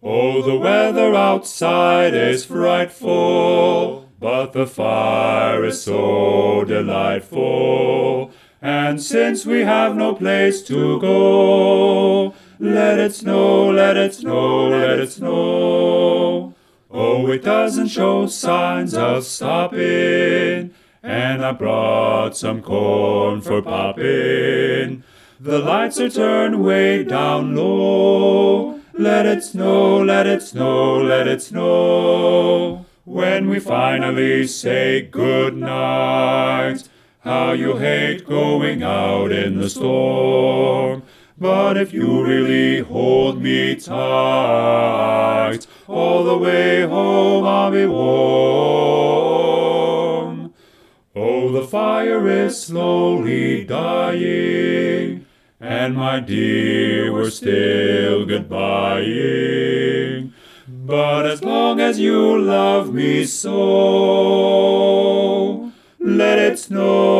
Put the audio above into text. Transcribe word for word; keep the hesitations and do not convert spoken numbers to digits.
Oh, the weather outside is frightful, but the fire is so delightful. And since we have no place to go, let it snow, let it snow, let it snow. Oh, it doesn't show signs of stopping, and I brought some corn for popping. The lights are turned way down low. Let it snow, let it snow, let it snow. When we finally say good night, how you hate going out in the storm. But if you really hold me tight, all the way home I'll be warm. Oh, the fire is slowly dying, and my dear, we're still goodbying. But as long as you love me so, let it snow.